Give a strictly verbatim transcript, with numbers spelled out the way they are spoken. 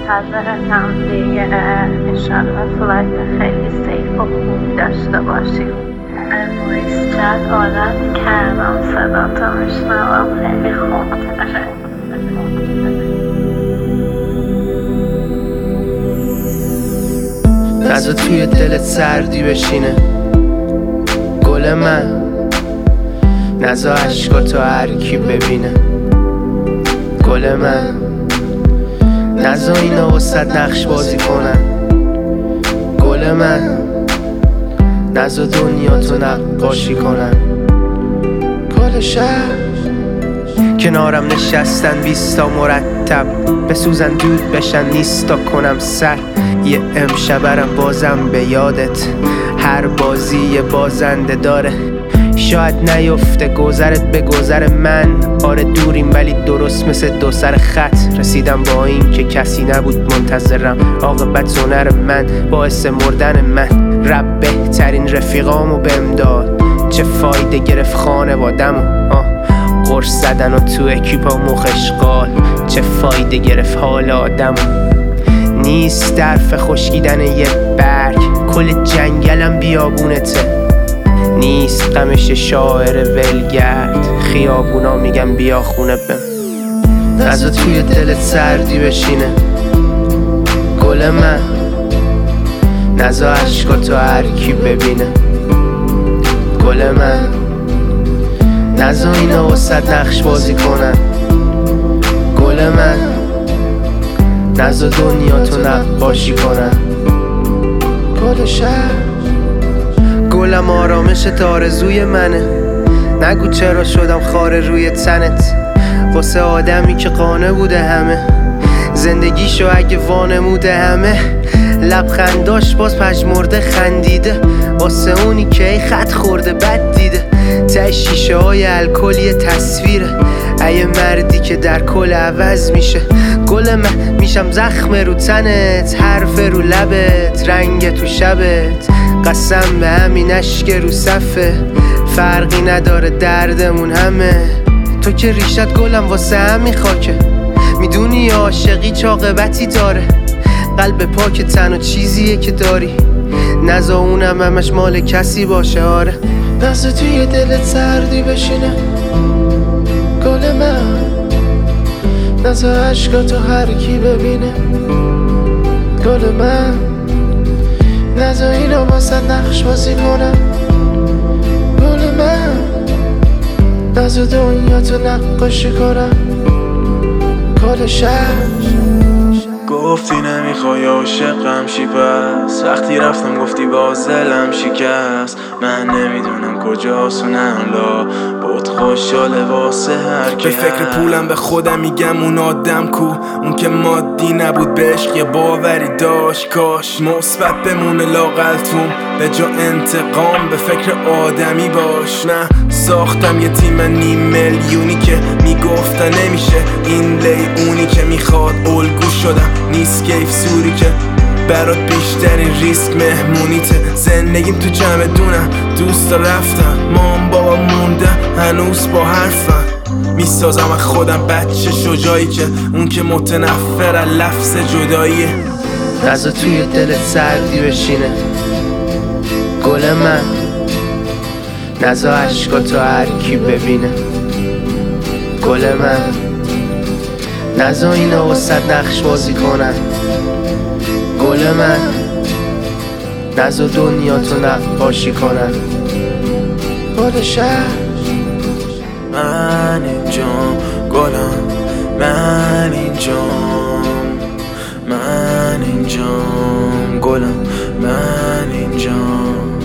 منتظرتم دیگه. انشالله فلایت خیلی سیف و خوب داشته باشیم. امروز چند عادت کردم صدا تو میشنوم، خیلی خوب. نذار توی دلت سردی بشینه گل من، نذار عشقاتو هر کی ببینه گل من، نذار اینا وسط نقش بازی کنن گل من، نذار دنیاتو نقاشی کنن گل شهر. کنارم نشستن بیستا مرتب، بسوزن دود بشن نیستا کنم سر. یه امشبرم بازم به یادت، هر بازی یه بازنده داره. شاید نیفته گذرت به گذر من، آره دوریم ولی درست مثل دو سر خط. رسیدم با این که کسی نبود منتظرم، عاقبت هنر من باعث مردن من. رب بهترین رفیقامو بهم داد، چه فایده گرفت خانوادمو. آه قرص زدن و تو اکیپا مخشقال، چه فایده گرفت حال آدمو. نیست درف خشکیدن یه برگ، کل جنگلم بیابونته. نیست غمش شاعر ولگرد، خیابونا میگن بیا خونه بم. نذار توی دلت سردی بشینه گل من، نذار عشقاتو هر کی ببینه گل من، نذار اینا وسط نقش بازی کنن گل من، نذار دنیاتو نقاشی کنن گل شهر. گلم آرامشت آرزوی منه، نگو چرا شدم خاره روی تنت. واسه آدمی که قانع بوده همه، زندگیشو اگه وانموده همه. لبخنداش باز پژمرده خندیده، واسه اونی که ای خط خورده بد دیده. ته شیشه های الکلی تصویره، ای مردی که در کل عوض میشه گل من. میشم زخم رو تنت، حرف رو لبت، رنگ تو شبت. قسم به همین اشک رو صفه، فرقی نداره دردمون همه. تو که ریشت گلم واسه همین خاکه، میدونی عاشقی چه عاقبتی داره. قلب پاک تنها چیزیه که داری، نذار اونم همش مال کسی باشه. آره نذار توی دلت سردی بشینه گل من، نذار عشقاتو هر کی ببینه گل من، نذار اینا واسه نقش بازی کنن گل من، نذار دنیاتو نقاشی کنن گل شهر. گفتی نمیخوای عاشقم شی، پس وقتی رفتم گفتی باز دلم شکست. من نمیدونم کجاست و نه لا بود خوشحاله واسه هر کی. به فکر پولم به خودم میگم اون آدم کو، اون که مادی نبود به عشق یه باوری داشت. کاش مثبت بمونه لاقلتون به جا انتقام، به فکر آدمی باش. نه ساختم یه تیم نیم میلیونی که میگفتن نمیشه این لی اونی که میخواد الگو شدم. نیست کیف سوری که برات بیشترین ریسک مهمونیته. زندگیم تو جمع دونم دوستا رفتن، مام بابا موندن هنوز با حرفن. میسازم از خودم بچه شجاعی که اون که متنفر از لفظ جداییه. نذار توی دلت سردی بشینه گل من، نذار عشقاتو هر کی ببینه گل من، نذار اینا وسط نقش بازی کنن گل من، نذار دنیاتو نقاشی کنن گل شهر. من اینجام گلم، من اینجام، من اینجام گلم، من اینجام.